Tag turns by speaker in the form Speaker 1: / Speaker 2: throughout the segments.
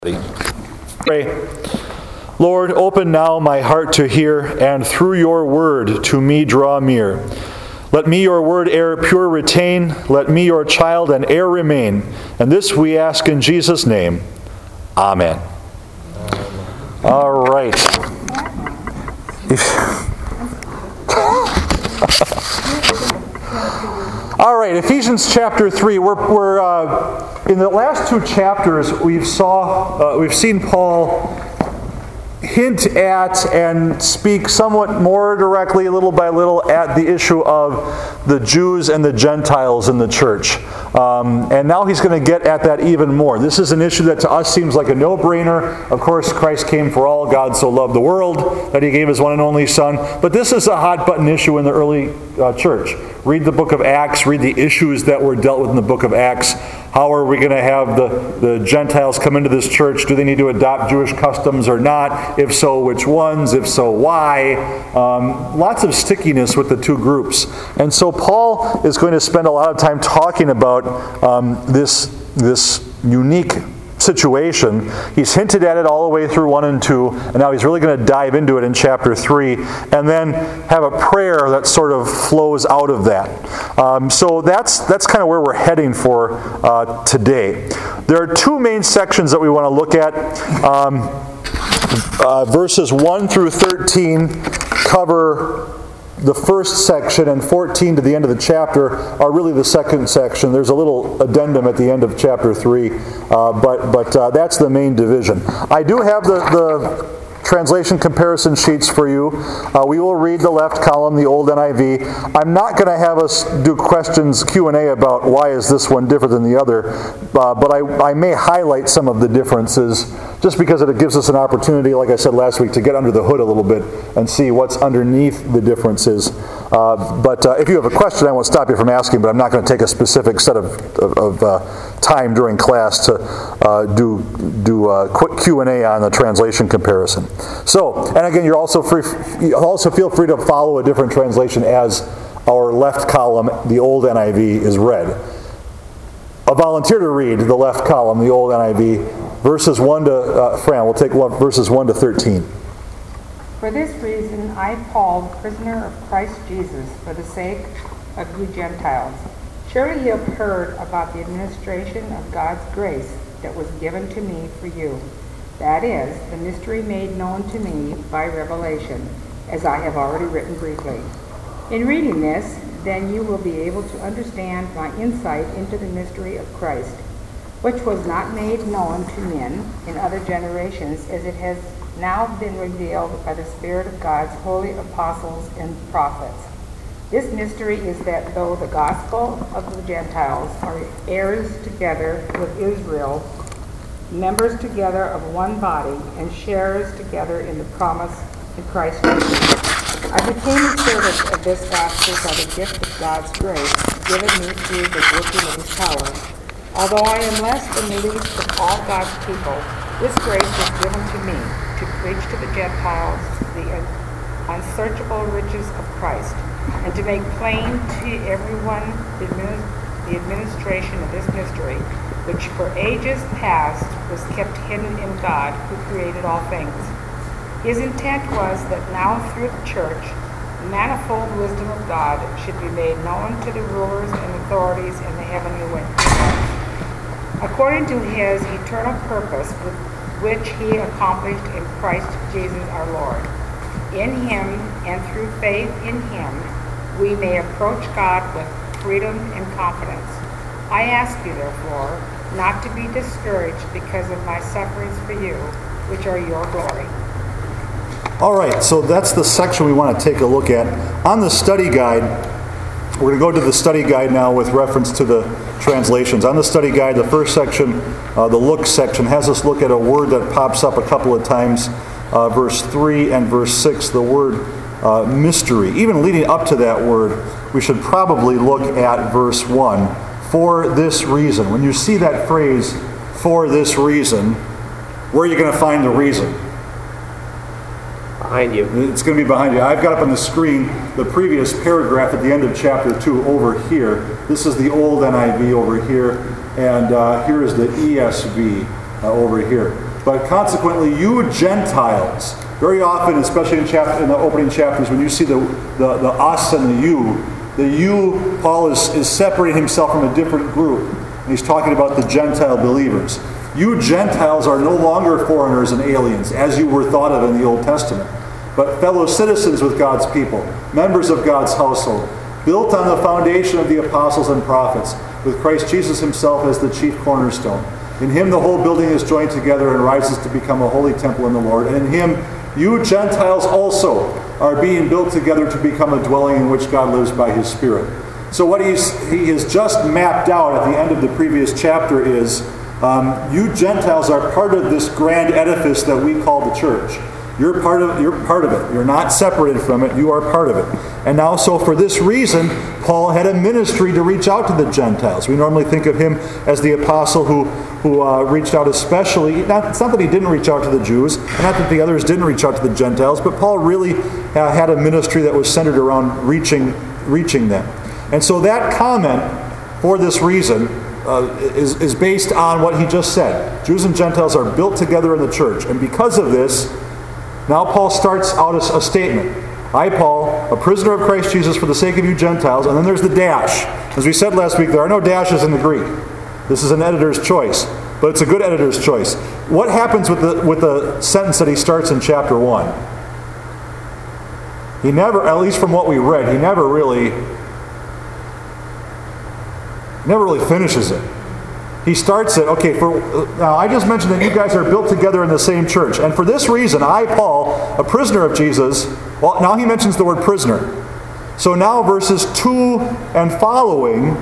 Speaker 1: Pray. Lord, open now my heart to hear, and through your word to me draw near. Let me your word heir pure retain, let me your child and heir remain. And this we ask in Jesus' name. Amen. All right. All right, Ephesians chapter 3. We're in the last two chapters we've seen Paul hint at and speak somewhat more directly, little by little, at the issue of the Jews and the Gentiles in the church. And now he's going to get at that even more. This is an issue that to us seems like a no-brainer. Of course, Christ came for all. God so loved the world that he gave his one and only Son. But this is a hot-button issue in the early church. Read the book of Acts. Read the issues that were dealt with in the book of Acts. How are we going to have the Gentiles come into this church? Do they need to adopt Jewish customs or not? If so, which ones? If so, why? Lots of stickiness with the two groups. And so Paul is going to spend a lot of time talking about this unique situation. He's hinted at it all the way through 1 and 2, and now he's really going to dive into it in chapter 3, and then have a prayer that sort of flows out of that. So that's kind of where we're heading for today. There are two main sections that we want to look at. Verses 1 through 13 cover the first section, and 14 to the end of the chapter are really the second section. There's a little addendum at the end of chapter 3, but that's the main division. I do have the translation comparison sheets for you. We will read the left column, the old NIV. I'm not going to have us do questions, Q&A about why is this one different than the other, but I may highlight some of the differences just because it gives us an opportunity, like I said last week, to get under the hood a little bit and see what's underneath the differences. But if you have a question, I won't stop you from asking, but I'm not going to take a specific set of time during class to do a quick Q&A on the translation comparison. So, and again, you also feel free to follow a different translation as our left column, the old NIV, is read. A volunteer to read the left column, the old NIV, verses 1 to, Fran, we'll take verses 1 to 13.
Speaker 2: For this reason, I, Paul, prisoner of Christ Jesus, for the sake of you Gentiles. Surely you have heard about the administration of God's grace that was given to me for you. That is, the mystery made known to me by revelation, as I have already written briefly. In reading this, then you will be able to understand my insight into the mystery of Christ, which was not made known to men in other generations, as it has now been revealed by the Spirit of God's holy apostles and prophets. This mystery is that though the gospel of the Gentiles are heirs together with Israel, members together of one body, and sharers together in the promise in Christ Jesus, I became a servant of this gospel by the gift of God's grace given me through the working of his power. Although I am less than the least of all God's people, this grace was given to me to preach to the Gentiles the unsearchable riches of Christ, and to make plain to everyone the administration of this mystery, which for ages past was kept hidden in God, who created all things. His intent was that now through the church, the manifold wisdom of God should be made known to the rulers and authorities in the heavenly realms, according to his eternal purpose, which he accomplished in Christ Jesus our Lord. In him and through faith in him, we may approach God with freedom and confidence. I ask you, therefore, not to be discouraged because of my sufferings for you, which are your glory.
Speaker 1: All right, so that's the section we want to take a look at. On the study guide, we're going to go to the study guide now with reference to the translations. On the study guide, the first section, the look section, has us look at a word that pops up a couple of times, verse 3 and verse 6, the word mystery. Even leading up to that word, we should probably look at verse 1. For this reason. When you see that phrase, for this reason, where are you going to find the reason?
Speaker 3: Behind you.
Speaker 1: It's going to be behind you. I've got up on the screen the previous paragraph at the end of chapter 2 over here. This is the old NIV over here, and here is the ESV over here. but consequently you Gentiles. Very often, especially in the opening chapters, when you see the us and the you, Paul is separating himself from a different group. And he's talking about the Gentile believers. You Gentiles are no longer foreigners and aliens, as you were thought of in the Old Testament, but fellow citizens with God's people, members of God's household, built on the foundation of the apostles and prophets, with Christ Jesus himself as the chief cornerstone. In him the whole building is joined together and rises to become a holy temple in the Lord. And in him you Gentiles also are being built together to become a dwelling in which God lives by his Spirit. So what he has just mapped out at the end of the previous chapter is, you Gentiles are part of this grand edifice that we call the church. You're part of it. You're not separated from it. You are part of it. And now, so for this reason, Paul had a ministry to reach out to the Gentiles. We normally think of him as the apostle who reached out especially. It's not that he didn't reach out to the Jews, and not that the others didn't reach out to the Gentiles, but Paul really had a ministry that was centered around reaching them. And so that comment, for this reason, is based on what he just said. Jews and Gentiles are built together in the church. And because of this, now Paul starts out a statement. I, Paul, a prisoner of Christ Jesus for the sake of you Gentiles. And then there's the dash. As we said last week, there are no dashes in the Greek. This is an editor's choice. But it's a good editor's choice. What happens with the sentence that he starts in chapter 1? He never, at least from what we read, he never really finishes it. He starts it, okay, now I just mentioned that you guys are built together in the same church. And for this reason, I, Paul, a prisoner of Jesus, well, now he mentions the word prisoner. So now verses 2 and following,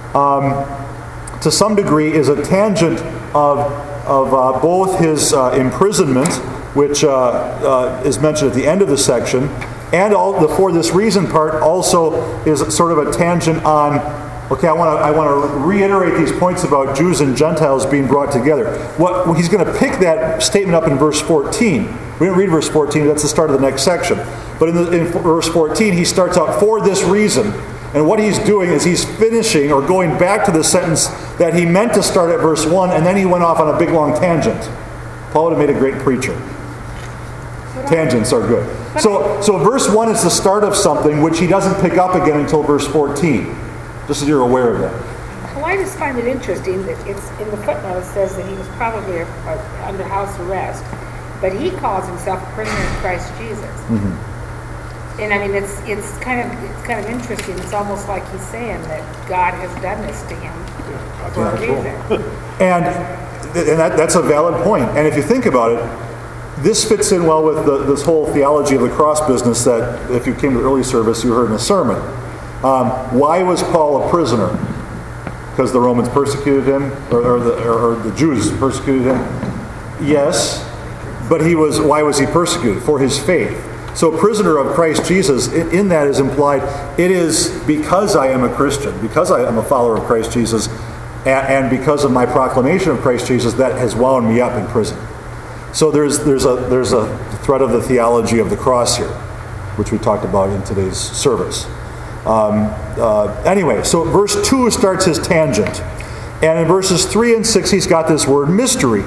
Speaker 1: to some degree, is a tangent of both his imprisonment, which is mentioned at the end of the section, and the for this reason part also is sort of a tangent on, okay, I want to reiterate these points about Jews and Gentiles being brought together. He's going to pick that statement up in verse 14. We didn't read verse 14, that's the start of the next section. But in verse 14, he starts out, for this reason. And what he's doing is he's finishing or going back to the sentence that he meant to start at verse 1, and then he went off on a big long tangent. Paul would have made a great preacher. Tangents are good. So verse 1 is the start of something which he doesn't pick up again until verse 14. Just so you're aware of that.
Speaker 2: Well, I just find it interesting that it's in the footnote it says that he was probably under house arrest, but he calls himself a prisoner of Christ Jesus. Mm-hmm. And I mean, it's kind of interesting. It's almost like he's saying that God has done this to him for a reason.
Speaker 1: And that's a valid point. And if you think about it, this fits in well with this whole theology of the cross business that, if you came to the early service, you heard in a sermon. Why was Paul a prisoner? Because the Romans persecuted him, or the Jews persecuted him? Yes, but why was he persecuted? For his faith. So prisoner of Christ Jesus, in that is implied, it is because I am a Christian, because I am a follower of Christ Jesus, and because of my proclamation of Christ Jesus, that has wound me up in prison. So there's a thread of the theology of the cross here, which we talked about in today's service. Anyway, so verse 2 starts his tangent. And in verses 3 and 6, he's got this word mystery.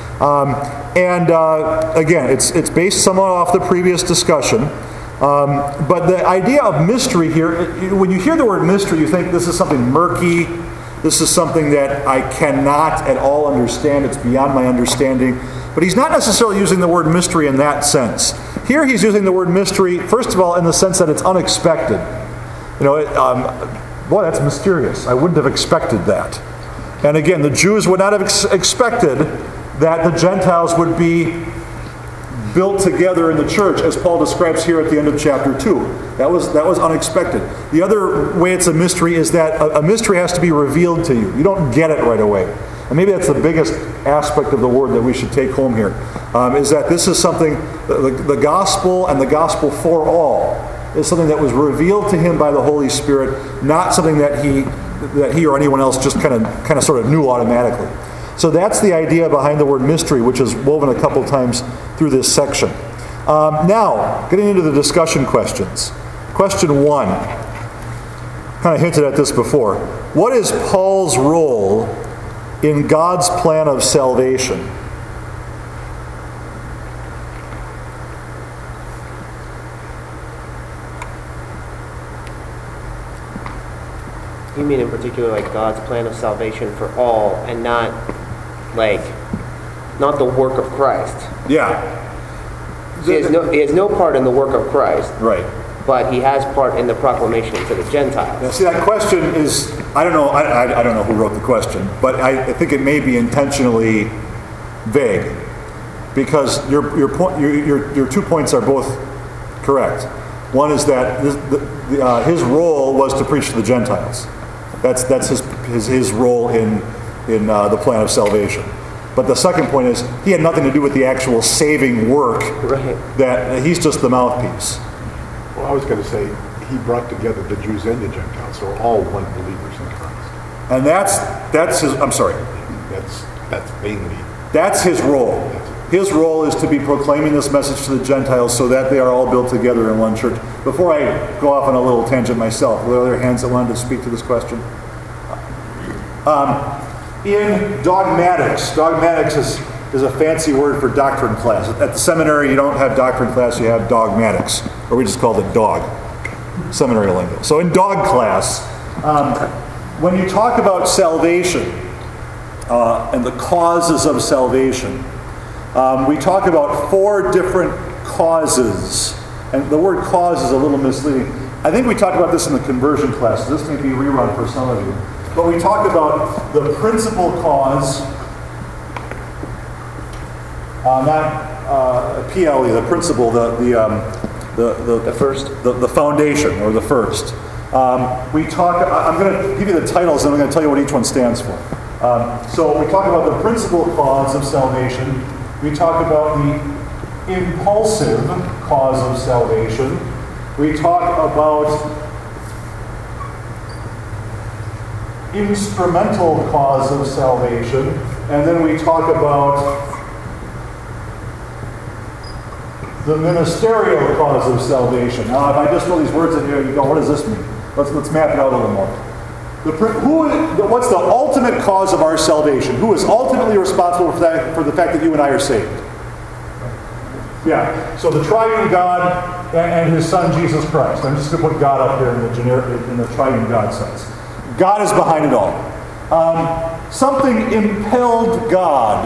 Speaker 1: Again, it's based somewhat off the previous discussion. But the idea of mystery here, when you hear the word mystery, you think this is something murky. This is something that I cannot at all understand. It's beyond my understanding. But he's not necessarily using the word mystery in that sense. Here he's using the word mystery, first of all, in the sense that it's unexpected. Boy, that's mysterious. I wouldn't have expected that. And again, the Jews would not have expected that the Gentiles would be built together in the church, as Paul describes here at the end of chapter 2. That was unexpected. The other way it's a mystery is that a mystery has to be revealed to you. You don't get it right away. And maybe that's the biggest aspect of the word that we should take home here, is that this is something, the gospel and the gospel for all is something that was revealed to him by the Holy Spirit, not something that he or anyone else just kind of sort of knew automatically. So that's the idea behind the word mystery, which is woven a couple times through this section. Now, getting into the discussion questions. Question 1. Kind of hinted at this before. What is Paul's role in God's plan of salvation?
Speaker 3: You mean in particular like God's plan of salvation for all, and not the work of Christ?
Speaker 1: Yeah.
Speaker 3: He has no part in the work of Christ.
Speaker 1: Right.
Speaker 3: But he has part in the proclamation to the Gentiles.
Speaker 1: Now, see, that question is, I don't know. I don't know who wrote the question, but I think it may be intentionally vague, because your 2 points are both correct. One is that his role was to preach to the Gentiles. That's his role in the plan of salvation. But the second point is he had nothing to do with the actual saving work.
Speaker 3: Right.
Speaker 1: That he's just the mouthpiece.
Speaker 4: Well, I was going to say he brought together the Jews and the Gentiles, so all one believers in Christ.
Speaker 1: And that's his. I'm sorry.
Speaker 4: That's mainly.
Speaker 1: That's his role. His role is to be proclaiming this message to the Gentiles so that they are all built together in one church. Before I go off on a little tangent myself, were there other hands that wanted to speak to this question? In dogmatics is a fancy word for doctrine class. At the seminary, you don't have doctrine class, you have dogmatics, or we just call it dog, seminary lingo. So in dog class, when you talk about salvation and the causes of salvation, we talk about 4 different causes. And the word cause is a little misleading. I think we talked about this in the conversion class. This may be a rerun for some of you. But we talk about the principal cause, not PLE, the principle, the
Speaker 3: first,
Speaker 1: the foundation, or the first. We talk. I'm going to give you the titles, and I'm going to tell you what each one stands for. So we talk about the principal cause of salvation. We talk about the impulsive cause of salvation. We talk about instrumental cause of salvation, and then we talk about the ministerial cause of salvation. Now, if I just throw these words in here, you go, what does this mean? Let's map it out a little more. What's the ultimate cause of our salvation? Who is ultimately responsible for the fact that you and I are saved? Yeah, so the triune God and his Son, Jesus Christ. I'm just going to put God up here in the triune God sense. God is behind it all. Something impelled God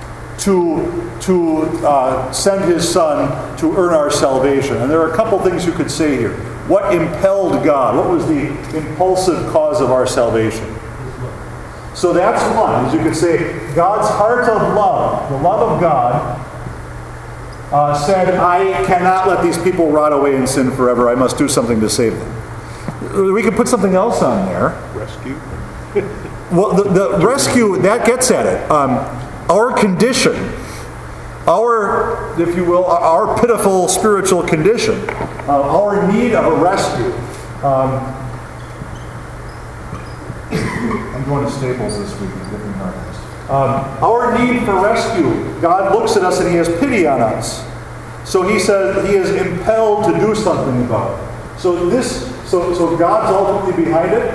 Speaker 1: to send his Son to earn our salvation. And there are a couple things you could say here. What impelled God? What was the impulsive cause of our salvation? So that's one. As you could say, God's heart of love, the love of God, said, I cannot let these people rot away in sin forever. I must do something to save them. We could put something else on there.
Speaker 4: Rescue?
Speaker 1: Well, the rescue, that gets at it. Our condition, if you will, our pitiful spiritual condition, our need of a rescue. I'm going to Staples this week and getting harvest. Our need for rescue. God looks at us and he has pity on us. So he says he is impelled to do something about it. So God's ultimately behind it.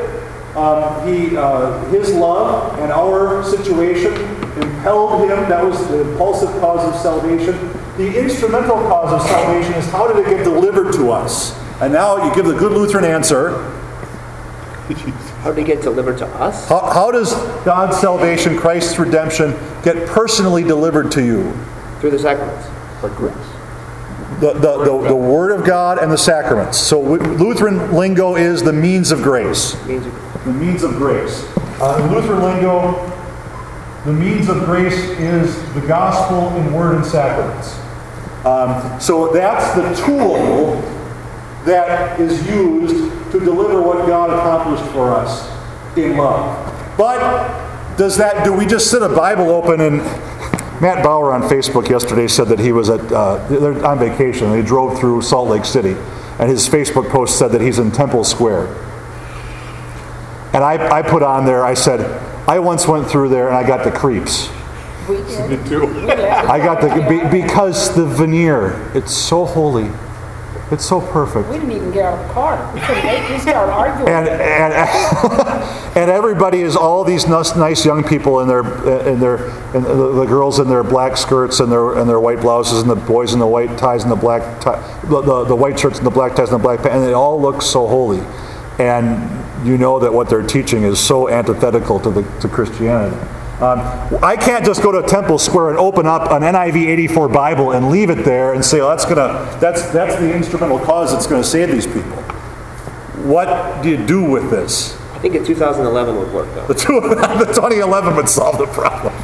Speaker 1: His love and our situation impelled him. That was the impulsive cause of salvation. The instrumental cause of salvation is how did it get delivered to us? And now you give the good Lutheran answer.
Speaker 3: How did it get delivered to us?
Speaker 1: How does God's salvation, Christ's redemption, get personally delivered to you?
Speaker 3: Through the sacraments.
Speaker 4: By grace.
Speaker 1: The Word of God and the sacraments. So Lutheran lingo is the means of grace. The means of grace. In Lutheran lingo, the means of grace is the gospel in word and sacraments. So that's the tool that is used to deliver what God accomplished for us in love. But do we just sit a Bible open and... Matt Bauer on Facebook yesterday said that he was they're on vacation. They drove through Salt Lake City, and his Facebook post said that he's in Temple Square. And I put on there, I said, I once went through there and I got the creeps.
Speaker 2: We did.
Speaker 4: Me too.
Speaker 1: I got because the veneer, it's so holy. It's so perfect.
Speaker 2: We didn't even get out of the car. We started arguing.
Speaker 1: And everybody is all these nice young people in the girls in their black skirts and their white blouses, and the boys in the white ties and the black tie, the white shirts and the black ties and the black pants, and they all look so holy. and you know that what they're teaching is so antithetical to Christianity. I can't just go to Temple Square and open up an NIV 84 Bible and leave it there and say, well, that's the instrumental cause that's going to save these people. What do you do with this?
Speaker 3: I think in 2011 would work, though.
Speaker 1: The 2011 would solve the problem.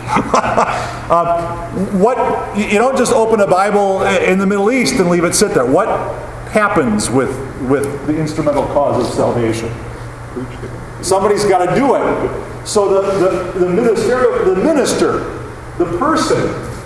Speaker 1: You don't just open a Bible in the Middle East and leave it sit there. What happens with the instrumental cause of salvation? Somebody's got to do it. So the minister, the person,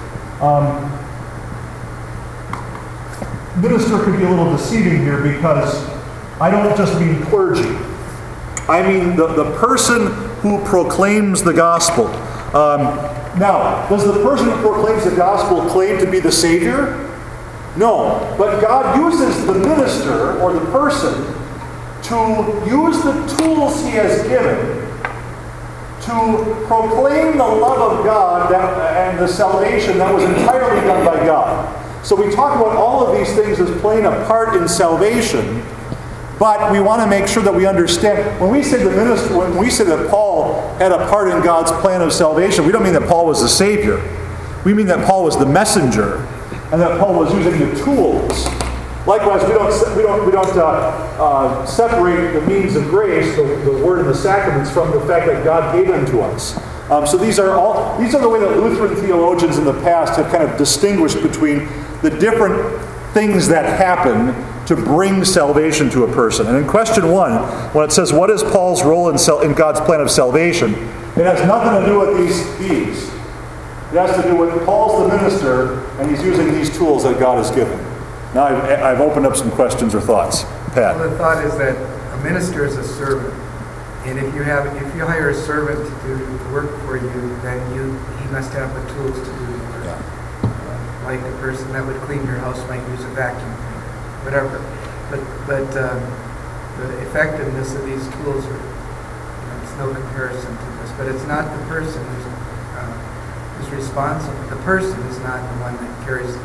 Speaker 1: minister could be a little deceiving here because I don't just mean clergy. I mean the person who proclaims the gospel. Now, does the person who proclaims the gospel claim to be the Savior? No. But God uses the minister or the person to use the tools He has given to proclaim the love of God and the salvation that was entirely done by God. So we talk about all of these things as playing a part in salvation, but we want to make sure that we understand. When we say that Paul had a part in God's plan of salvation, we don't mean that Paul was the Savior. We mean that Paul was the messenger, and that Paul was using the tools. Likewise, we don't separate the means of grace, the word and the sacraments, from the fact that God gave them to us. So these are the way that Lutheran theologians in the past have kind of distinguished between the different things that happen to bring salvation to a person. And in question 1, when it says, what is Paul's role in God's plan of salvation? It has nothing to do with these. It has to do with Paul's the minister, and he's using these tools that God has given. Now I've opened up some questions or thoughts. Pat?
Speaker 5: Well, the thought is that a minister is a servant. And if you hire a servant to do the work for you, then he must have the tools to do the work. Yeah. Like a person that would clean your house might use a vacuum cleaner, whatever. But the effectiveness of these tools it's no comparison to this. But it's not the person who's responsible. The person is not the one that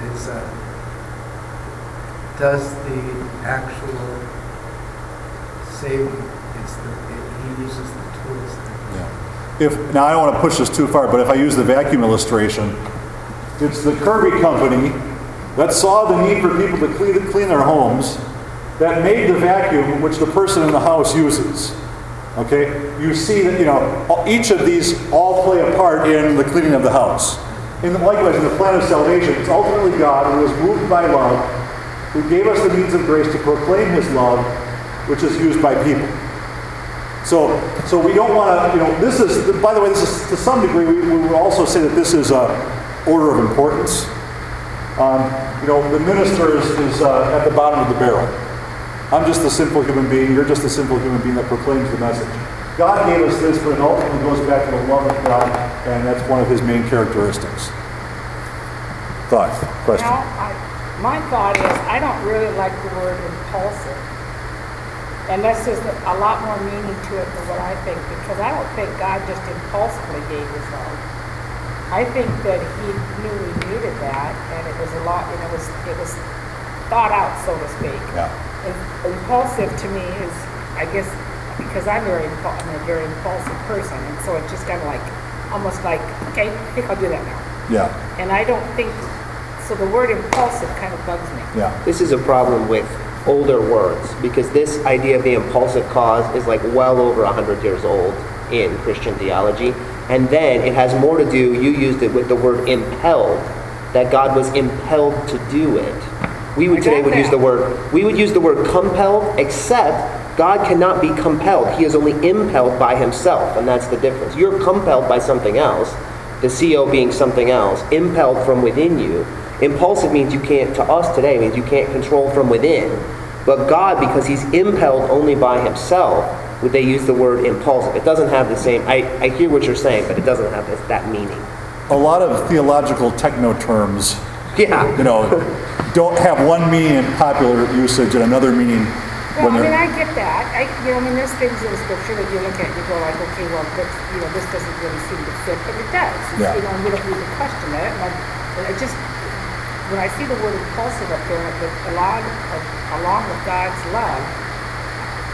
Speaker 5: does the actual saving. He uses the tools.
Speaker 1: Yeah. Now I don't want to push this too far, but if I use the vacuum illustration, it's the Kirby company that saw the need for people to clean their homes that made the vacuum which the person in the house uses. Okay? You see that each of these all play a part in the cleaning of the house. And likewise, in the plan of salvation, it's ultimately God who was moved by love, who gave us the means of grace to proclaim His love, which is used by people. So we don't want to, this is, by the way, this is, to some degree, we would also say that this is an order of importance. The minister is at the bottom of the barrel. I'm just a simple human being, you're just a simple human being that proclaims the message. God gave us this, but it ultimately goes back to the love of God, and that's one of His main characteristics. Thought? Question?
Speaker 2: My thought is, I don't really like the word impulsive. And this is a lot more meaning to it than what I think, because I don't think God just impulsively gave His love. I think that He knew we needed that, and it was a lot, it was thought out, so to speak.
Speaker 1: Yeah.
Speaker 2: Impulsive to me is, I guess, because I'm a very impulsive person, and so it's just kind of like, almost like, okay, I think I'll do that now.
Speaker 1: Yeah.
Speaker 2: And I don't think, so the word impulsive kind of bugs me.
Speaker 1: Yeah.
Speaker 3: This is a problem with older words, because this idea of the impulsive cause is like well over 100 years old in Christian theology. And then it has more to do, you used it with the word impelled, that God was impelled to do it. We would use the word compelled, except God cannot be compelled. He is only impelled by Himself, and that's the difference. You're compelled by something else, the CO being something else, impelled from within you. Impulsive means you can't, to us today, means you can't control from within. But God, because He's impelled only by Himself, would they use the word impulsive? It doesn't have the same, I hear what you're saying, but it doesn't have that meaning.
Speaker 1: A lot of theological techno terms,
Speaker 3: yeah,
Speaker 1: don't have one meaning in popular usage and another meaning.
Speaker 2: Well, I get that. There's things in the scripture that you look at and you go like, okay, well, this doesn't really seem to fit, but it does.
Speaker 1: Yeah.
Speaker 2: And we don't need to question it. And I just, when I see the word impulsive up there, along with God's love,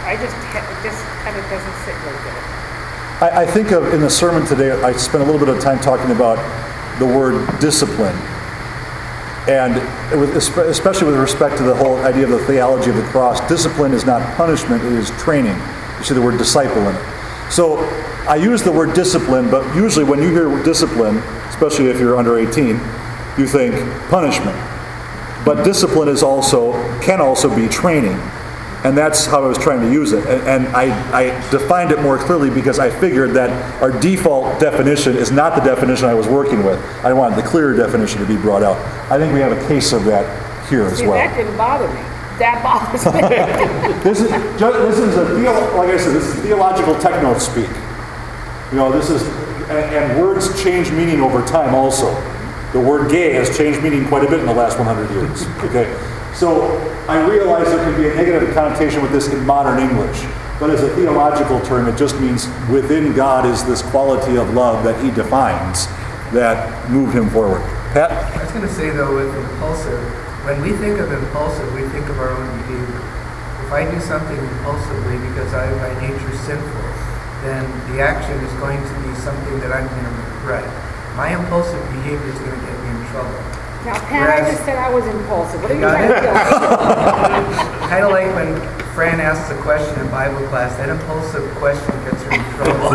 Speaker 2: it just kind of doesn't sit right there.
Speaker 1: I think of, in the sermon today, I spent a little bit of time talking about the word discipline. And especially with respect to the whole idea of the theology of the cross, discipline is not punishment, it is training. You see the word disciple in it. So I use the word discipline, but usually when you hear discipline, especially if you're under 18, you think punishment. But discipline can also be training. And that's how I was trying to use it. And I defined it more clearly because I figured that our default definition is not the definition I was working with. I wanted the clearer definition to be brought out. I think we have a case of that here as well.
Speaker 2: That didn't bother me. That bothers me.
Speaker 1: This is like I said, this is theological techno speak. You know, this is, and words change meaning over time also. The word gay has changed meaning quite a bit in the last 100 years. Okay, so I realize there can be a negative connotation with this in modern English, but as a theological term, it just means within God is this quality of love that He defines that moved Him forward. Pat?
Speaker 5: I was going to say though, with impulsive, when we think of impulsive, we think of our own behavior. If I do something impulsively because I am by nature sinful, then the action is going to be something that I'm going to regret. My impulsive behavior is going to get me in trouble.
Speaker 2: Now, Pat, I just said I was impulsive. What are you
Speaker 5: Got
Speaker 2: trying to do?
Speaker 5: Kind of like when Fran asks a question in Bible class, that impulsive question gets her in trouble.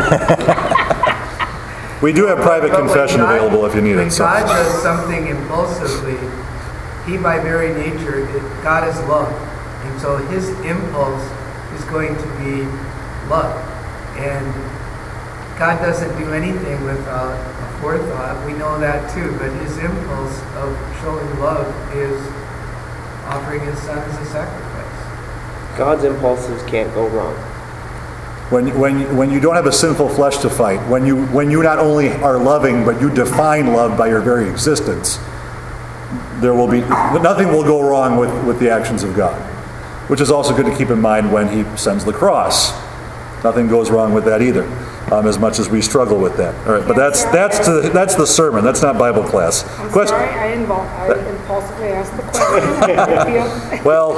Speaker 1: We do have private confession available if you need it.
Speaker 5: When God does something impulsively, He by very nature, God is love. And so His impulse is going to be love. And God doesn't do anything without a forethought. We know that too. But His impulse of showing love is offering His Son as a sacrifice.
Speaker 3: God's impulses can't go wrong.
Speaker 1: When you don't have a sinful flesh to fight, when you not only are loving, but you define love by your very existence, nothing will go wrong with the actions of God. Which is also good to keep in mind when He sends the cross. Nothing goes wrong with that either, as much as we struggle with that. All right, but that's the sermon. That's not Bible class.
Speaker 2: I'm sorry, I impulsively asked the question.
Speaker 1: Well,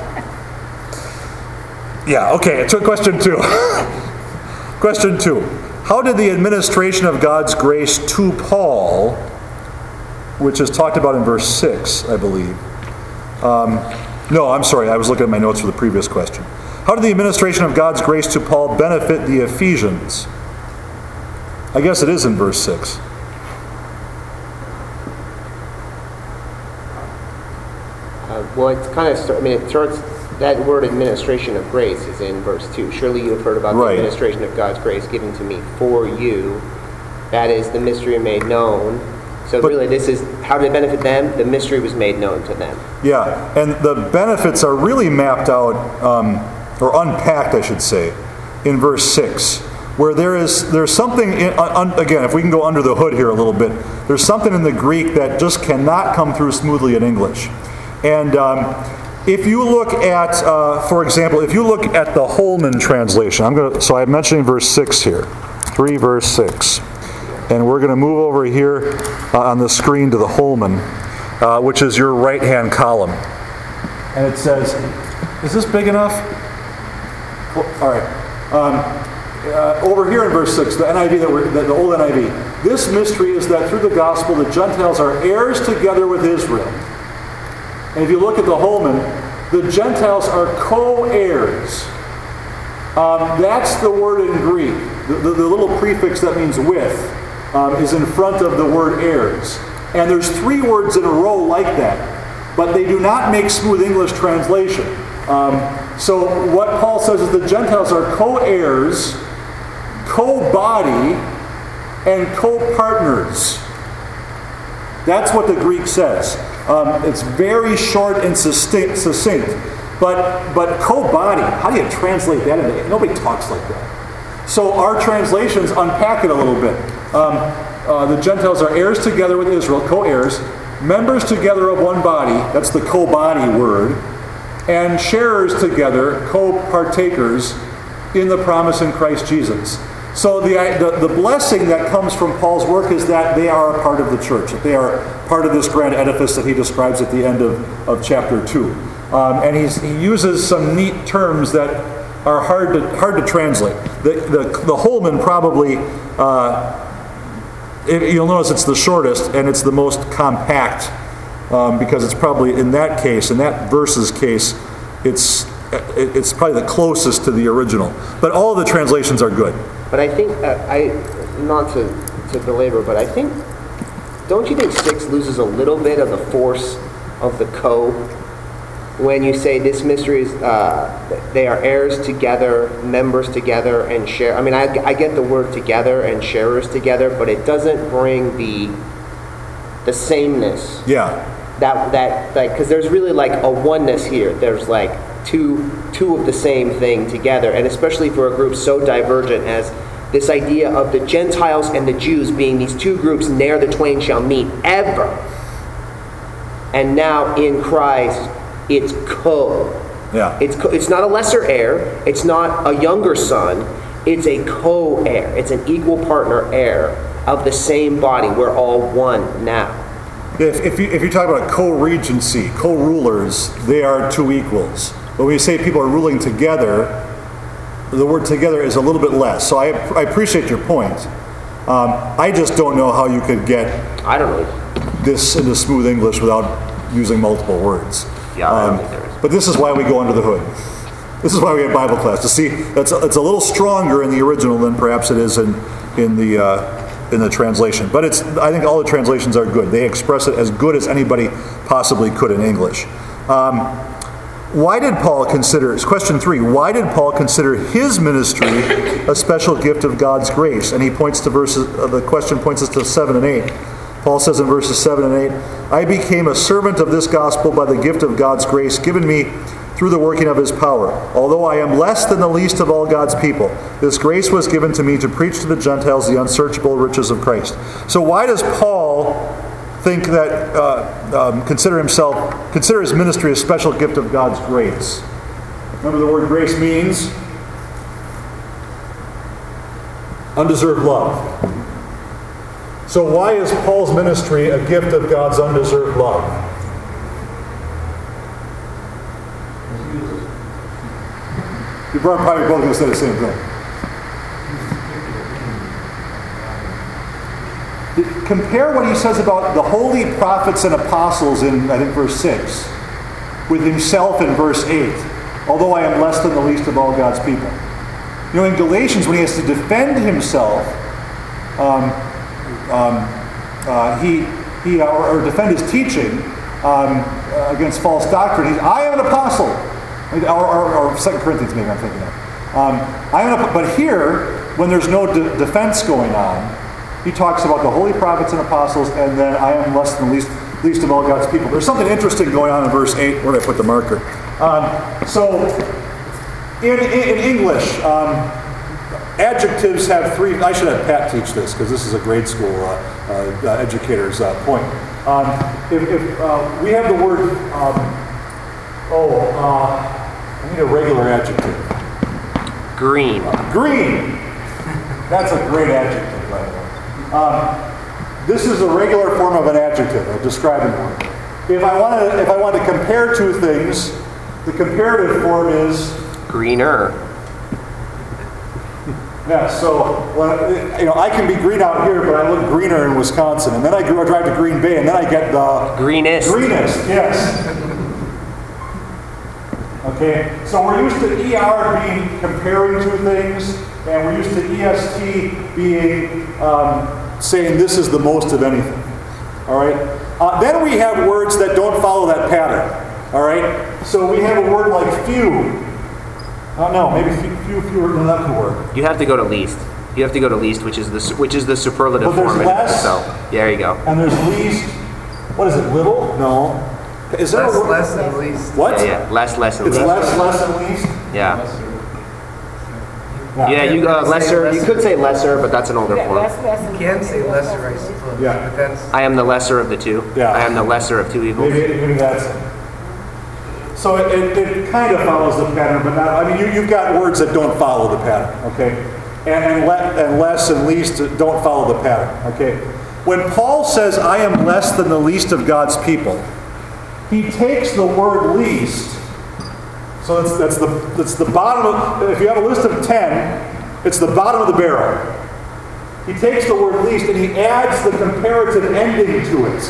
Speaker 1: yeah, okay, question 2. Question 2. How did the administration of God's grace to Paul, which is talked about in verse 6, I believe. No, I'm sorry, I was looking at my notes for the previous question. How did the administration of God's grace to Paul benefit the Ephesians? I guess it is in verse 6.
Speaker 3: Well, it's kind of, it starts, that word administration of grace is in verse 2. Surely you have heard about the administration of God's grace given to me for you. That is the mystery made known. So really, this is how did it benefit them? The mystery was made known to them. Yeah,
Speaker 1: and the benefits are really mapped out, or unpacked, I should say, in verse 6, where there's something, again, if we can go under the hood here a little bit, there's something in the Greek that just cannot come through smoothly in English. And if you look at, for example, if you look at the Holman translation, so I'm mentioning verse 6 here, 3 verse 6. And we're going to move over here on the screen to the Holman, which is your right-hand column. And it says, is this big enough? All right. Over here in verse 6, the NIV, the old NIV, this mystery is that through the gospel the Gentiles are heirs together with Israel. And if you look at the Holman, the Gentiles are co-heirs. That's the word in Greek. The little prefix that means with is in front of the word heirs. And there's 3 words in a row like that, but they do not make smooth English translation. So what Paul says is the Gentiles are co-heirs, co-body, and co-partners. That's what the Greek says. It's very short and succinct. But co-body, how do you translate that into? Nobody talks like that. So our translations unpack it a little bit. The Gentiles are heirs together with Israel, co-heirs, members together of one body, that's the co-body word, and sharers together, co-partakers in the promise in Christ Jesus. So the blessing that comes from Paul's work is that they are a part of the church, that they are part of this grand edifice that he describes at the end of chapter 2. And he uses some neat terms that are hard to translate. The Holman probably, you'll notice it's the shortest and it's the most compact, because it's probably in that verse's case, it's probably the closest to the original. But all of the translations are good.
Speaker 3: But I think, not to belabor, but I think, don't you think 6 loses a little bit of the force of the co when you say this mystery is, they are heirs together, members together, and share? I mean, I get the word together and sharers together, but it doesn't bring the sameness.
Speaker 1: Yeah.
Speaker 3: That like, because there's really like a oneness here. There's like two of the same thing together, and especially for a group so divergent as this idea of the Gentiles and the Jews being these two groups, ne'er the twain shall meet ever. And now in Christ, it's co.
Speaker 1: Yeah.
Speaker 3: It's not a lesser heir. It's not a younger son. It's a co-heir. It's an equal partner heir of the same body. We're all one now.
Speaker 1: If you talk about co-regency, co-rulers, they are two equals. But when you say people are ruling together, the word together is a little bit less. So I appreciate your point. I just don't know how you could get this into smooth English without using multiple words.
Speaker 3: Yeah, I don't think there is.
Speaker 1: But this is why we go under the hood. This is why we have Bible class, to see it's a little stronger in the original than perhaps it is in the translation. But I think all the translations are good. They express it as good as anybody possibly could in English. Why did Paul consider, question 3, why did Paul consider his ministry a special gift of God's grace? And he points to the question points us to 7 and 8. Paul says in verses 7 and 8, I became a servant of this gospel by the gift of God's grace given me through the working of his power. Although I am less than the least of all God's people, this grace was given to me to preach to the Gentiles the unsearchable riches of Christ. So why does Paul think that, consider his ministry a special gift of God's grace? Remember, the word grace means undeserved love. So why is Paul's ministry a gift of God's undeserved love? You're probably both going to say the same thing. Compare what he says about the holy prophets and apostles in, I think, verse 6, with himself in verse 8. Although I am less than the least of all God's people. You know, in Galatians, when he has to defend himself, or defend his teaching against false doctrine, I am an apostle. Or 2 Corinthians, maybe I'm thinking of. But here, when there's no defense going on, he talks about the holy prophets and apostles, and then I am less than the least of all God's people. There's something interesting going on in verse 8. Where did I put the marker? So, in English, adjectives have 3. I should have Pat teach this, because this is a grade school educator's point. If we have the word, I need a regular adjective.
Speaker 3: Green.
Speaker 1: Green. That's a great adjective, by the way. This is a regular form of an adjective, a describing one. If I want to compare two things, the comparative form is
Speaker 3: greener.
Speaker 1: Yeah, so I can be green out here, but I look greener in Wisconsin, and then I drive to Green Bay, and then I get the
Speaker 3: greenest.
Speaker 1: Greenest, yes. Okay, so we're used to ER being comparing two things, and we're used to EST being saying this is the most of anything. All right. Then we have words that don't follow that pattern. All right. So we have a word like few. Maybe fewer. No, that could work.
Speaker 3: You have to go to least. You have to go to least, which is the superlative
Speaker 1: but there's
Speaker 3: form.
Speaker 1: Less,
Speaker 3: so there you go.
Speaker 1: And there's least. What is it? Little? No. Is there
Speaker 5: less than least?
Speaker 1: What?
Speaker 3: Yeah. Less and least.
Speaker 1: It's less than least.
Speaker 3: Yeah. Yeah, you lesser. You could say lesser, but that's an older form.
Speaker 5: You can say lesser, I suppose.
Speaker 1: Yeah.
Speaker 5: But that's
Speaker 3: I am the lesser of the two.
Speaker 1: Yeah.
Speaker 3: I am the lesser of two evils.
Speaker 1: Maybe that's it. So it kind of follows the pattern, but not. I mean, you've got words that don't follow the pattern. Okay, and less and least don't follow the pattern. Okay, when Paul says, "I am less than the least of God's people," he takes the word "least" So that's the bottom of, if you have a list of 10, it's the bottom of the barrel. He takes the word least and he adds the comparative ending to it.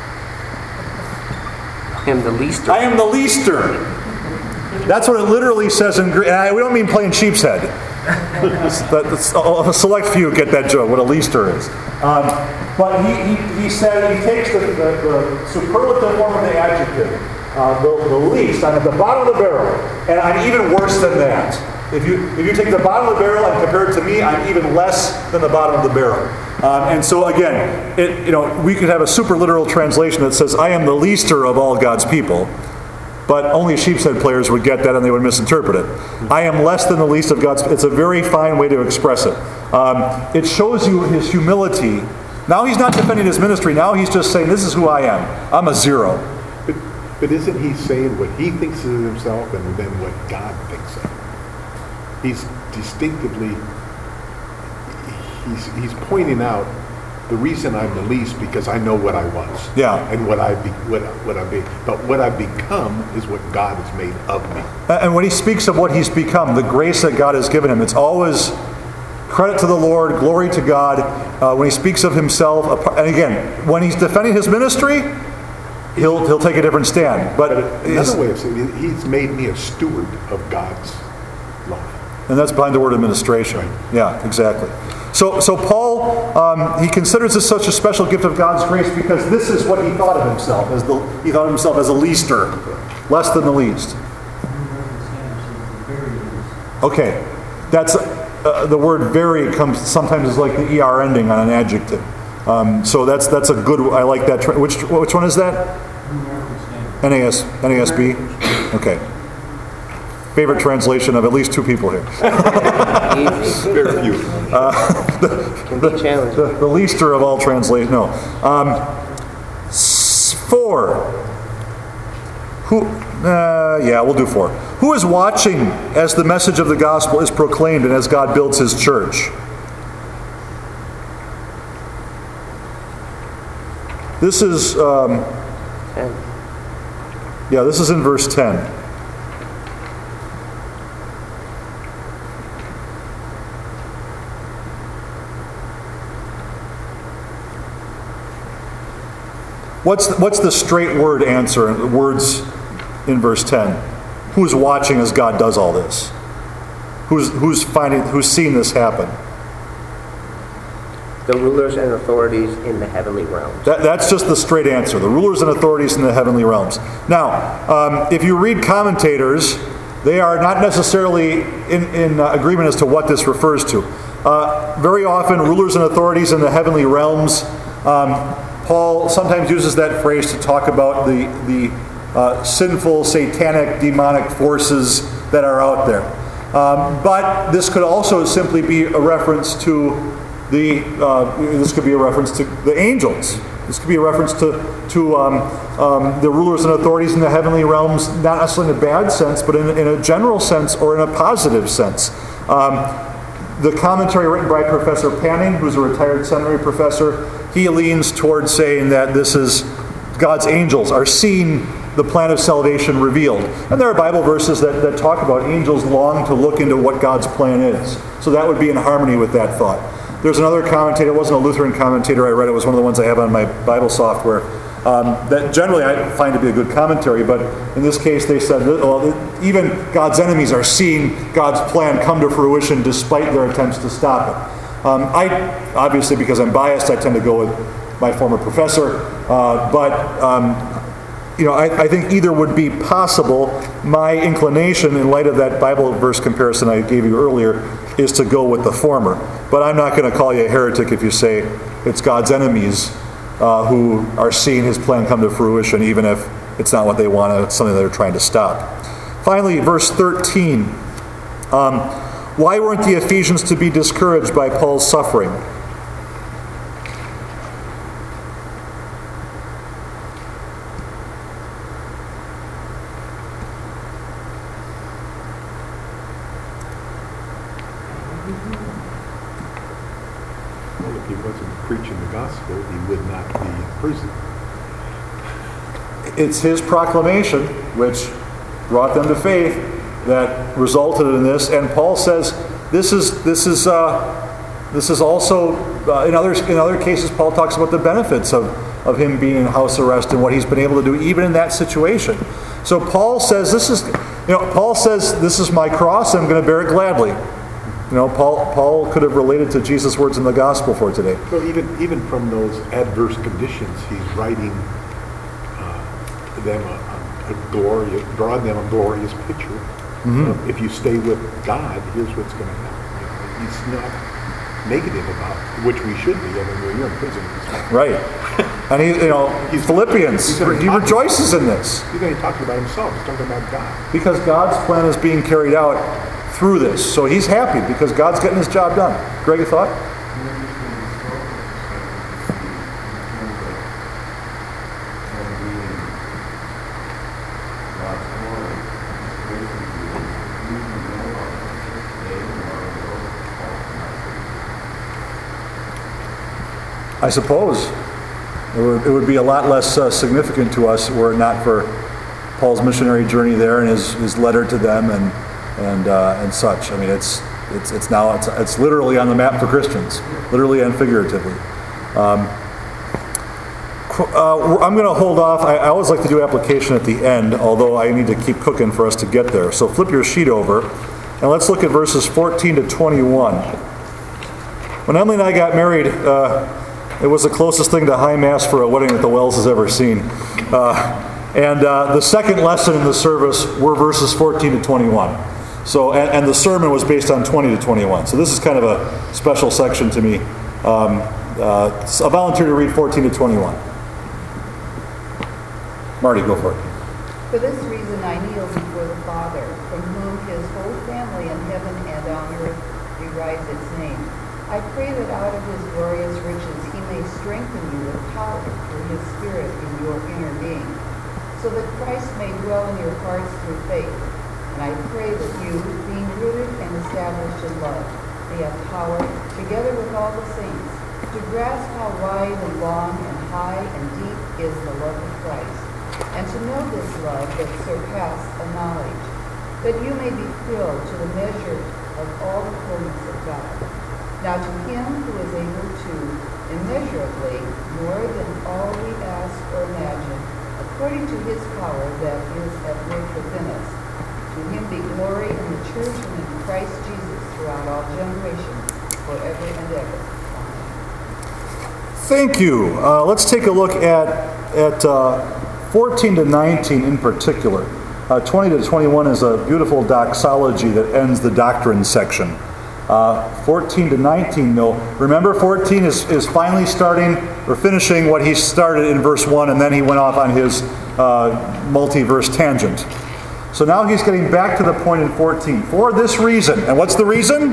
Speaker 3: I am the leaster.
Speaker 1: I am the leaster. That's what it literally says in Greek. We don't mean playing sheep's head. A select few get that joke, what a leaster is. But he said, he takes the superlative form of the adjective, the least. I'm at the bottom of the barrel, and I'm even worse than that. If you take the bottom of the barrel and compare it to me, I'm even less than the bottom of the barrel. And so again, we could have a super literal translation that says, I am the leaster of all God's people. But only sheep's head players would get that and they would misinterpret it. I am less than the least of God's. It's a very fine way to express it. It shows you his humility. Now he's not defending his ministry. Now he's just saying, this is who I am. I'm a zero.
Speaker 4: But isn't he saying what he thinks of himself and then what God thinks of him? He's distinctively, he's pointing out the reason I'm the least because I know what I was.
Speaker 1: Yeah.
Speaker 4: And what I be. But what I've become is what God has made of me.
Speaker 1: And when he speaks of what he's become, the grace that God has given him, it's always credit to the Lord, glory to God. When he speaks of himself, and again, when he's defending his ministry, he'll take a different stand. But
Speaker 4: another way of saying it, he's made me a steward of God's love.
Speaker 1: And that's behind the word administration. Right. Yeah, exactly. So Paul, he considers this such a special gift of God's grace because this is what he thought of himself. He thought of himself as a leaster, less than the least. Okay, that's the word very comes sometimes is like the er ending on an adjective. So that's a good. I like that. Which one is that? NASB. Okay. Favorite translation of at least two people here.
Speaker 4: Very few.
Speaker 1: The leaster of all translations. No. 4. Who? We'll do 4. Who is watching as the message of the gospel is proclaimed and as God builds his church? This is.
Speaker 3: 10.
Speaker 1: Yeah, this is in verse 10. What's the straight word answer? Words in verse 10. Who's watching as God does all this? Who's seeing this happen?
Speaker 3: The rulers and authorities in the heavenly realms.
Speaker 1: That's just the straight answer. The rulers and authorities in the heavenly realms. Now, if you read commentators, they are not necessarily in agreement as to what this refers to. Very often, rulers and authorities in the heavenly realms. Paul sometimes uses that phrase to talk about the sinful, satanic, demonic forces that are out there. But this could also simply be a reference to the angels. This could be a reference to the rulers and authorities in the heavenly realms, not necessarily in a bad sense, but in a general sense or in a positive sense. The commentary written by Professor Panning, who's a retired seminary professor, he leans towards saying that this is God's angels are seeing the plan of salvation revealed. And there are Bible verses that talk about angels long to look into what God's plan is. So that would be in harmony with that thought. There's another commentator, it wasn't a Lutheran commentator I read, it was one of the ones I have on my Bible software, that generally I find to be a good commentary, but in this case they said that, even God's enemies are seeing God's plan come to fruition despite their attempts to stop it. I, obviously because I'm biased, I tend to go with my former professor, I think either would be possible. My inclination, in light of that Bible verse comparison I gave you earlier, is to go with the former. But I'm not going to call you a heretic if you say it's God's enemies who are seeing his plan come to fruition, even if it's not what they want, it's something they're trying to stop. Finally, verse 13. Why weren't the Ephesians to be discouraged by Paul's suffering?
Speaker 4: Well, if he wasn't preaching the gospel, he would not be in prison.
Speaker 1: It's his proclamation which brought them to faith. that resulted in this. And Paul says this is also in other cases. Paul talks about the benefits of him being in house arrest and what he's been able to do even in that situation. So Paul says this is my cross, and I'm going to bear it gladly. Paul could have related to Jesus' words in the gospel for today.
Speaker 4: So even from those adverse conditions, he's writing them drawing them a glorious picture. Mm-hmm. If you stay with God, here's what's going to happen. He's not negative about which we should be. I mean, you're in prison.
Speaker 1: Right. And Philippians, he rejoices in this.
Speaker 4: He's not even talking about himself. He's talking about God.
Speaker 1: Because God's plan is being carried out through this. So he's happy because God's getting his job done. Greg, a thought? I suppose it would be a lot less significant to us were it not for Paul's missionary journey there and his letter to them and such. I mean, it's literally on the map for Christians, literally and figuratively. I'm going to hold off. I always like to do application at the end, although I need to keep cooking for us to get there. So flip your sheet over, and let's look at verses 14 to 21. When Emily and I got married, it was the closest thing to high mass for a wedding that the Wells has ever seen. And the second lesson in the service were verses 14 to 21. So, and the sermon was based on 20 to 21. So this is kind of a special section to me. A volunteer to read 14 to 21. Marty, go for it.
Speaker 6: For this reason I kneel before the Father, from whom his whole family in heaven and on earth derives its name. I pray that out of his glorious riches he may strengthen you with power through his Spirit in your inner being, so that Christ may dwell in your hearts through faith. And I pray that you, being rooted and established in love, may have power, together with all the saints, to grasp how wide and long and high and deep is the love of Christ, and to know this love that surpasses a knowledge, that you may be filled to the measure of all the fullness of God. Now to him who is able to immeasurably more than all we ask or imagine, according to his power that is at work within us, to him be glory in the church and in Christ Jesus throughout all generations, forever and ever. Amen.
Speaker 1: Thank you. Let's take a look at 14 to 19 in particular. 20 to 21 is a beautiful doxology that ends the doctrine section. 14 to 19, though. Remember, 14 is finally starting or finishing what he started in verse 1, and then he went off on his multi-verse tangent. So now he's getting back to the point in 14. For this reason, and what's the reason?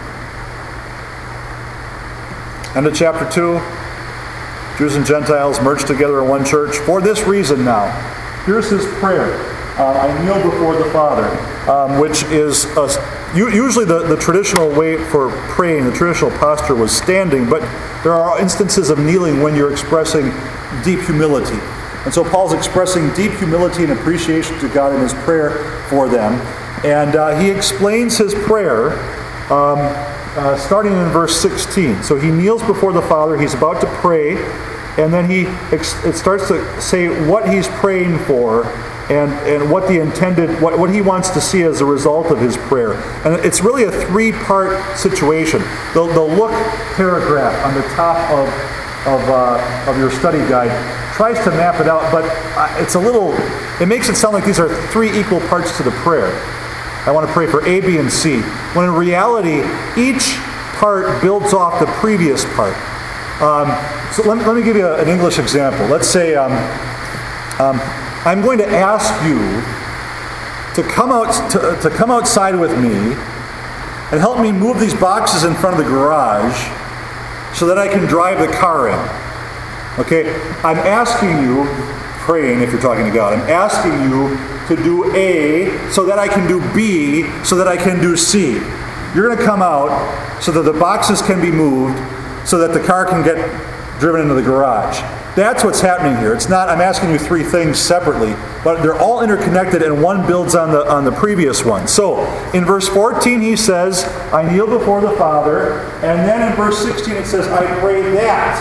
Speaker 1: End of chapter 2. Jews and Gentiles merged together in one church. For this reason now. Here's his prayer. I kneel before the Father, which is usually the traditional way for praying, the traditional posture was standing, but there are instances of kneeling when you're expressing deep humility. And so Paul's expressing deep humility and appreciation to God in his prayer for them. And he explains his prayer starting in verse 16. So he kneels before the Father, he's about to pray, and then it starts to say what he's praying for and what the intended, what he wants to see as a result of his prayer. And it's really a three-part situation. The look paragraph on the top of your study guide tries to map it out, but it makes it sound like these are three equal parts to the prayer. I want to pray for A, B, and C. When in reality, each part builds off the previous part. So let me give you an English example. Let's say I'm going to ask you to come outside with me and help me move these boxes in front of the garage so that I can drive the car in. Okay? I'm asking you, praying if you're talking to God, I'm asking you to do A so that I can do B so that I can do C. You're going to come out so that the boxes can be moved so that the car can get driven into the garage. That's what's happening here. It's not, I'm asking you three things separately, but they're all interconnected and one builds on the previous one. So, in verse 14 he says, I kneel before the Father, and then in verse 16 it says, I pray that.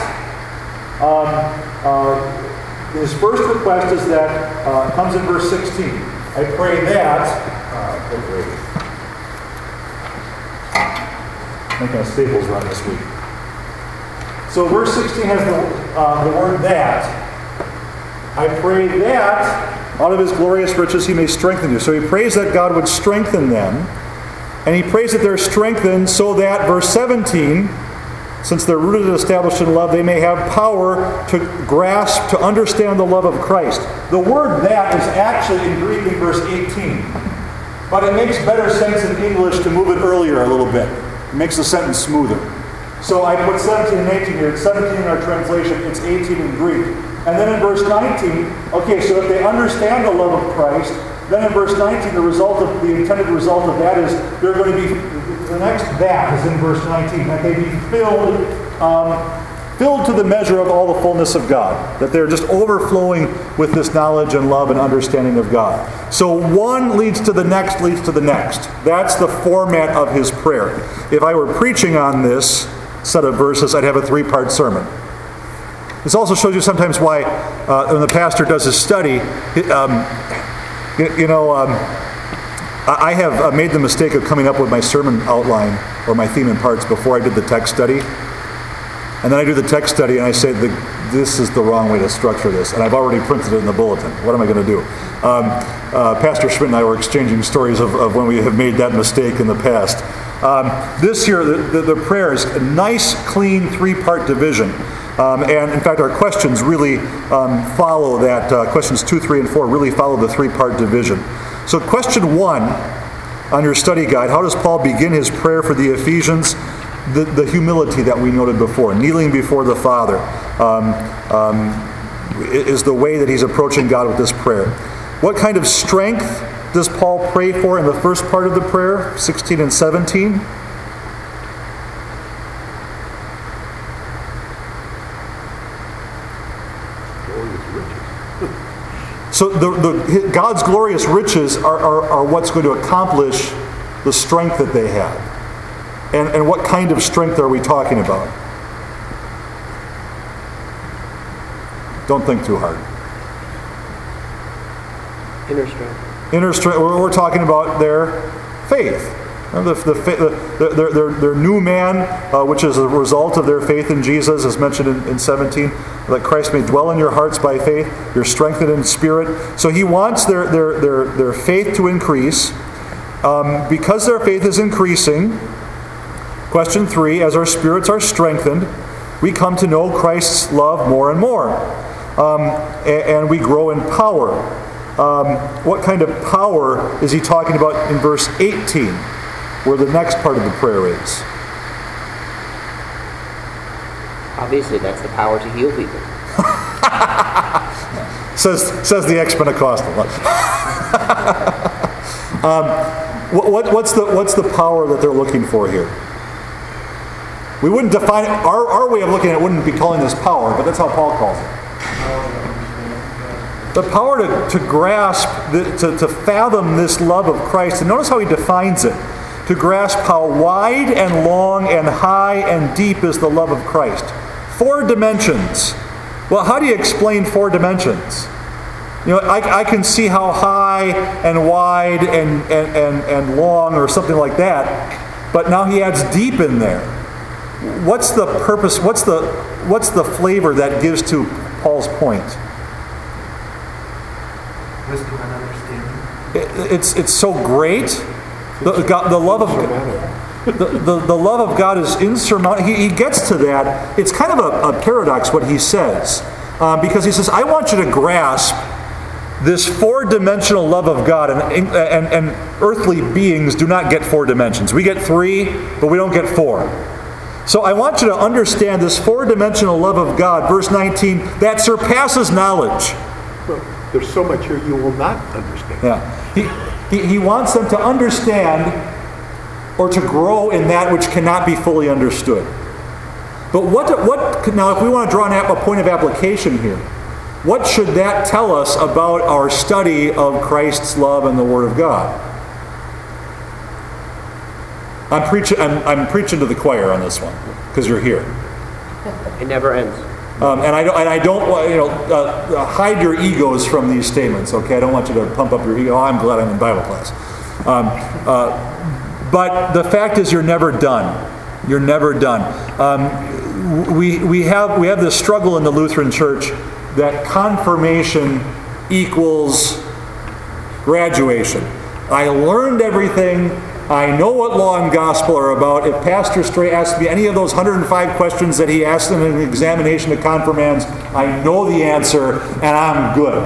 Speaker 1: His first request is that, comes in verse 16. I pray that, making a Staples run this week. So verse 16 has the word that. I pray that out of his glorious riches he may strengthen you. So he prays that God would strengthen them. And he prays that they're strengthened so that, verse 17, since they're rooted and established in love, they may have power to grasp, to understand the love of Christ. The word that is actually in Greek in verse 18. But it makes better sense in English to move it earlier a little bit. It makes the sentence smoother. So I put 17 and 18 here. It's 17 in our translation. It's 18 in Greek. And then in verse 19, okay, so if they understand the love of Christ, then in verse 19, the intended result of that is they're going to be, the next that is in verse 19, that they be filled to the measure of all the fullness of God. That they're just overflowing with this knowledge and love and understanding of God. So one leads to the next, leads to the next. That's the format of his prayer. If I were preaching on this set of verses, I'd have a 3-part sermon. This also shows you sometimes why when the pastor does his study, I have made the mistake of coming up with my sermon outline or my theme and parts before I did the text study. And then I do the text study and I say, this is the wrong way to structure this. And I've already printed it in the bulletin. What am I going to do? Pastor Schmidt and I were exchanging stories of when we have made that mistake in the past. This year, the prayer is a nice, clean 3-part division. And in fact, our questions really follow that. Questions 2, 3, and 4 really follow the 3-part division. So question 1 on your study guide, how does Paul begin his prayer for the Ephesians? The humility that we noted before, kneeling before the Father, is the way that he's approaching God with this prayer. What kind of strength does Paul pray for in the first part of the prayer, 16 and 17?
Speaker 4: Glorious riches.
Speaker 1: So God's glorious riches are what's going to accomplish the strength that they have. And what kind of strength are we talking about? Don't think too hard.
Speaker 3: Inner strength.
Speaker 1: Inner strength. We're talking about their faith. Their new man, which is a result of their faith in Jesus, as mentioned in 17, that Christ may dwell in your hearts by faith. You're strengthened in spirit. So he wants their faith to increase. Because their faith is increasing, question 3, as our spirits are strengthened, we come to know Christ's love more and more. And we grow in power. What kind of power is he talking about in verse 18, where the next part of the prayer is?
Speaker 3: Obviously, that's the power to heal people.
Speaker 1: says the ex-Pentecostal. What's the power that they're looking for here? We wouldn't define it. Our way of looking at it wouldn't be calling this power, but that's how Paul calls it. The power to grasp, to fathom this love of Christ. And notice how he defines it. To grasp how wide and long and high and deep is the love of Christ. 4 dimensions. Well, how do you explain 4 dimensions? You know, I can see how high and wide and long or something like that, but now he adds deep in there. What's the purpose? What's the flavor that gives to Paul's point?
Speaker 5: Wisdom and understanding.
Speaker 1: It's so great. The love of the love of God is insurmountable. He gets to that. It's kind of a paradox what he says, because he says, "I want you to grasp this 4-dimensional love of God," and earthly beings do not get 4 dimensions. We get 3, but we don't get 4. So I want you to understand this 4-dimensional love of God, verse 19, that surpasses knowledge.
Speaker 4: Well, there's so much here you will not understand.
Speaker 1: Yeah. He wants them to understand or to grow in that which cannot be fully understood. But what now, if we want to draw a point of application here, what should that tell us about our study of Christ's love and the Word of God? I'm preaching to the choir on this one because you're here.
Speaker 3: It never ends.
Speaker 1: And I don't hide your egos from these statements. Okay, I don't want you to pump up your ego. Oh, I'm glad I'm in Bible class. But the fact is, you're never done. You're never done. We have this struggle in the Lutheran Church that confirmation equals graduation. I learned everything. I know what law and gospel are about. If Pastor Stray asks me any of those 105 questions that he asked in an examination of confirmands, I know the answer and I'm good.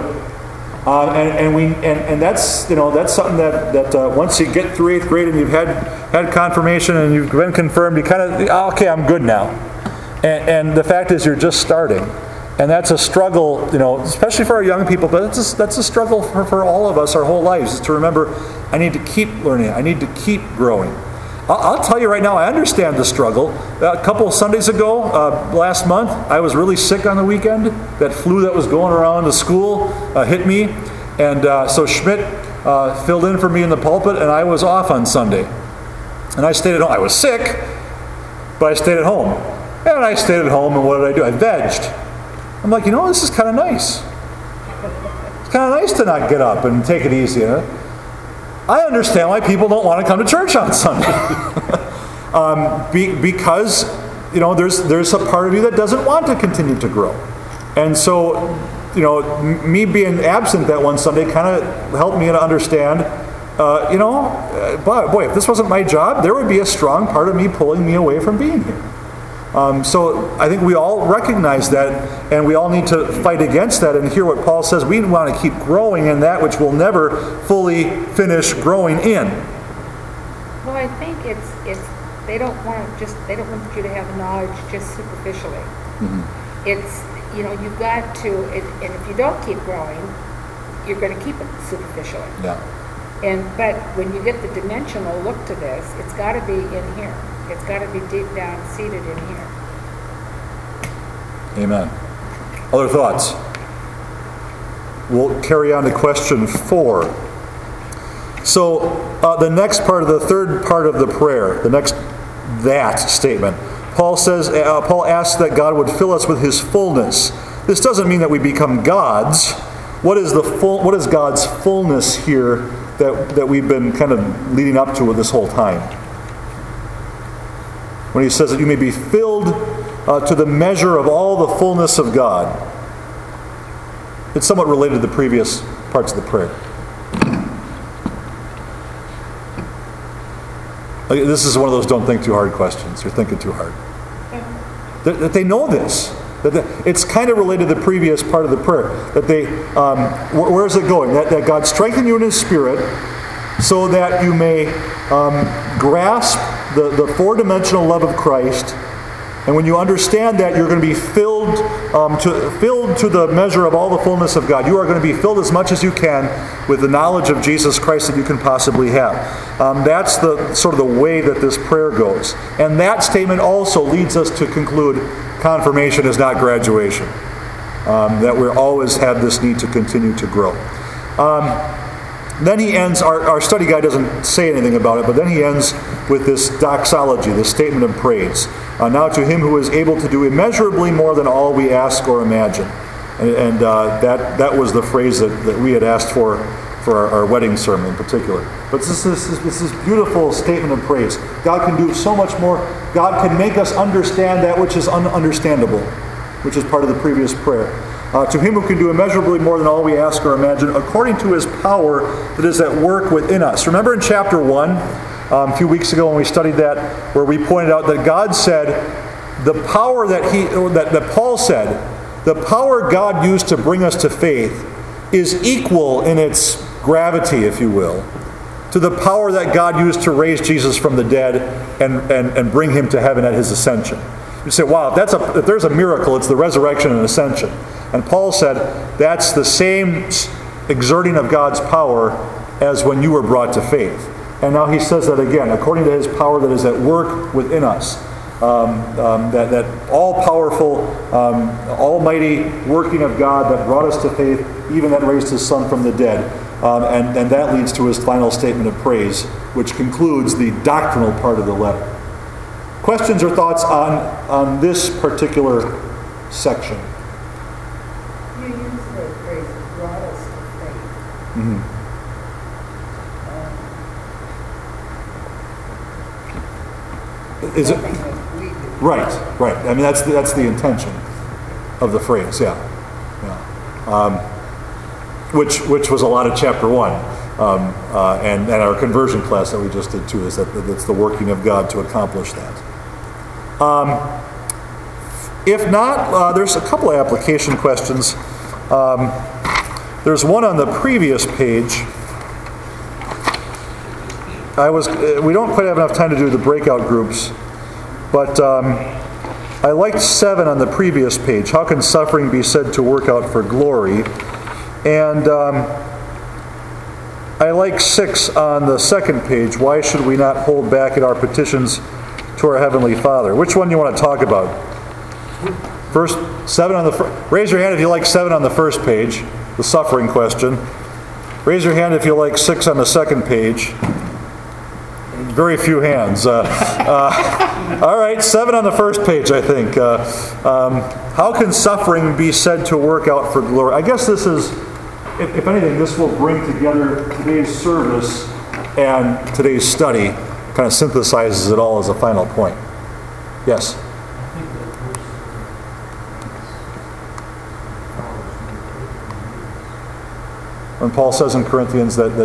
Speaker 1: And that's something that once you get through 8th grade and you've had confirmation and you've been confirmed, you kind of, okay, I'm good now. And the fact is, you're just starting. And that's a struggle, especially for our young people, but that's a struggle for all of us our whole lives, is to remember, I need to keep learning. I need to keep growing. I'll tell you right now, I understand the struggle. A couple of Sundays ago, last month, I was really sick on the weekend. That flu that was going around the school hit me. And so Schmidt filled in for me in the pulpit, and I was off on Sunday. And I stayed at home. I was sick, but I stayed at home. And I stayed at home, and what did I do? I vegged. I'm like, this is kind of nice. It's kind of nice to not get up and take it easy. I understand why people don't want to come to church on Sunday. Because, there's a part of you that doesn't want to continue to grow. And so, me being absent that one Sunday kind of helped me to understand, boy, if this wasn't my job, there would be a strong part of me pulling me away from being here. So I think we all recognize that, and we all need to fight against that and hear what Paul says. We want to keep growing in that which we'll never fully finish growing in.
Speaker 2: Well, I think it's they don't want you to have knowledge just superficially. Mm-hmm. It's you've got to, and if you don't keep growing, you're going to keep it superficially. Yeah. But when you get the dimensional look to this, it's got to be in here. It's got to be deep down, seated in here.
Speaker 1: Amen. Other thoughts? We'll carry on to question 4. So the next part of the third part of the prayer, that statement, Paul asks that God would fill us with His fullness. This doesn't mean that we become gods. What is God's fullness here that we've been kind of leading up to this whole time? When he says that you may be filled to the measure of all the fullness of God. It's somewhat related to the previous parts of the prayer. This is one of those don't think too hard questions. You're thinking too hard. That they know this. It's kind of related to the previous part of the prayer. That they, where is it going? That God strengthen you in His Spirit so that you may grasp the four-dimensional love of Christ. And when you understand that, you're going to be filled to the measure of all the fullness of God. You are going to be filled as much as you can with the knowledge of Jesus Christ that you can possibly have. That's the sort of the way that this prayer goes. And that statement also leads us to conclude confirmation is not graduation. That we always have this need to continue to grow. Then he ends, our study guide doesn't say anything about it, but then he ends with this doxology, this statement of praise. Now to Him who is able to do immeasurably more than all we ask or imagine. And that was the phrase that we had asked for our wedding sermon in particular. But this is beautiful statement of praise. God can do so much more. God can make us understand that which is ununderstandable, which is part of the previous prayer. To Him who can do immeasurably more than all we ask or imagine, according to His power that is at work within us. Remember in chapter 1, a few weeks ago when we studied that, where we pointed out that God said, the power that Paul said, the power God used to bring us to faith is equal in its gravity, if you will, to the power that God used to raise Jesus from the dead and bring Him to heaven at His ascension. You say, wow, if there's a miracle, it's the resurrection and ascension. And Paul said, that's the same exerting of God's power as when you were brought to faith. And now he says that again, according to His power that is at work within us. that all-powerful, almighty working of God that brought us to faith, even that raised his Son from the dead. And that leads to his final statement of praise, which concludes the doctrinal part of the letter. Questions or thoughts on this particular section?
Speaker 6: You use the phrase, brought us to faith.
Speaker 1: Mm-hmm. Is it
Speaker 6: Nothing that we do.
Speaker 1: right? I mean, that's the intention of the phrase, yeah. Which was a lot of chapter 1, and our conversion class that we just did too. Is that it's the working of God to accomplish that. If not, there's a couple of application questions. There's one on the previous page. We don't quite have enough time to do the breakout groups, but I liked 7 on the previous page. How can suffering be said to work out for glory? And I like 6 on the second page. Why should we not hold back at our petitions to our Heavenly Father? Which one do you want to talk about? First, 7 on the first. Raise your hand if you like 7 on the first page, the suffering question. Raise your hand if you like 6 on the second page. Very few hands. All right, 7 on the first page, I think. How can suffering be said to work out for glory? I guess this is, if anything, this will bring together today's service and today's study, kind of synthesizes it all as a final point. Yes? When Paul says in Corinthians that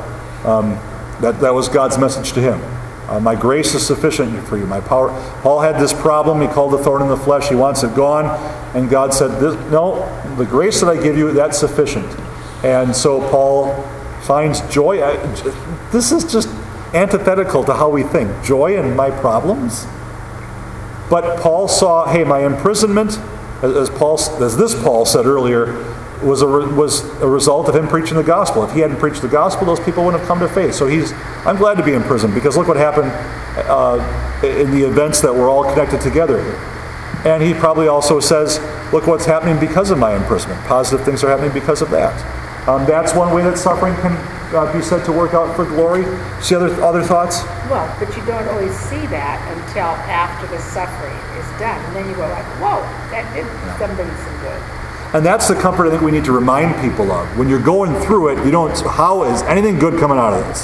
Speaker 1: was God's message to him. My grace is sufficient for you. My power. Paul had this problem. He called the thorn in the flesh. He wants it gone. And God said, no, the grace that I give you, that's sufficient. And so Paul finds joy. This is just antithetical to how we think. Joy in my problems? But Paul saw, hey, my imprisonment, as this Paul said earlier, was a result of him preaching the gospel. If he hadn't preached the gospel, those people wouldn't have come to faith. So I'm glad to be in prison, because look what happened in the events that were all connected together here. And he probably also says, look what's happening because of my imprisonment. Positive things are happening because of that. That's one way that suffering can be said to work out for glory. See other thoughts?
Speaker 2: Well, but you don't always see that until after the suffering is done. And then you go like, whoa, that did somebody some good.
Speaker 1: And that's the comfort I think we need to remind people of. When you're going through it, how is anything good coming out of this?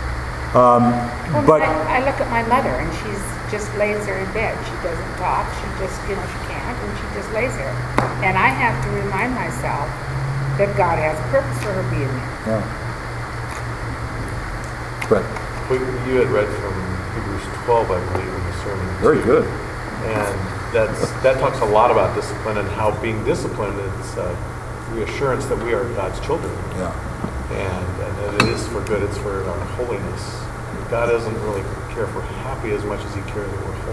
Speaker 2: But I look at my mother, and she's just lays there in bed. She doesn't talk. She just, she can't, and she just lays there. And I have to remind myself that God has purpose for her being there.
Speaker 1: Yeah. Right.
Speaker 7: You had read from Hebrews 12, I believe, in the sermon.
Speaker 1: Very good.
Speaker 7: And that talks a lot about discipline and how being disciplined is reassurance that we are God's children.
Speaker 1: Yeah.
Speaker 7: And that it is for good. It's for our holiness. God doesn't really care if we're happy as much as He cares that we're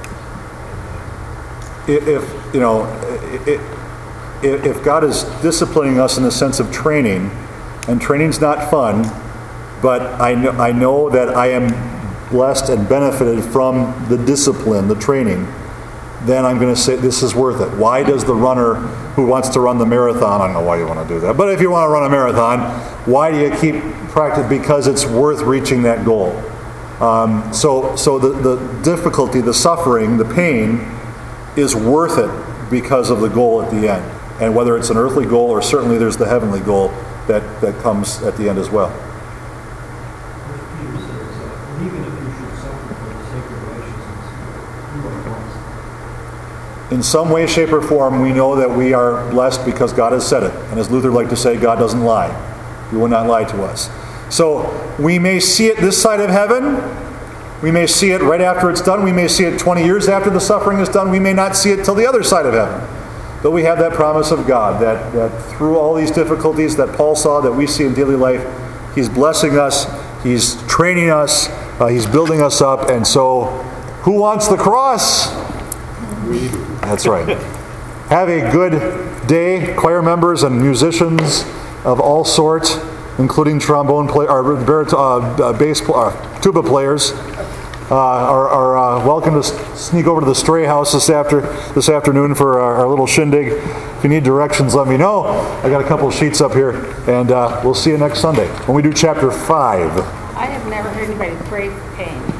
Speaker 7: holy.
Speaker 1: If God is disciplining us in the sense of training, and training's not fun, but I know that I am blessed and benefited from the discipline, the training, then I'm going to say this is worth it. Why does the runner who wants to run the marathon, I don't know why you want to do that, but if you want to run a marathon, why do you keep practicing? Because it's worth reaching that goal. So the difficulty, the suffering, the pain is worth it because of the goal at the end. And whether it's an earthly goal or certainly there's the heavenly goal that comes at the end as well.
Speaker 8: Peter says, even if you should suffer for the sake of righteousness, you are blessed.
Speaker 1: In some way, shape, or form, we know that we are blessed because God has said it. And as Luther liked to say, God doesn't lie. He will not lie to us. So we may see it this side of heaven. We may see it right after it's done. We may see it 20 years after the suffering is done. We may not see it till the other side of heaven. But we have that promise of God that through all these difficulties that Paul saw, that we see in daily life, He's blessing us, He's training us, He's building us up. And so, who wants the cross?
Speaker 4: We do.
Speaker 1: That's right. Have a good day, choir members and musicians of all sorts, including trombone players, bass, tuba players. are welcome to sneak over to the Stray House this afternoon for our little shindig. If you need directions, let me know. I got a couple of sheets up here, and we'll see you next Sunday when we do chapter 5.
Speaker 2: I have never heard anybody pray for pain.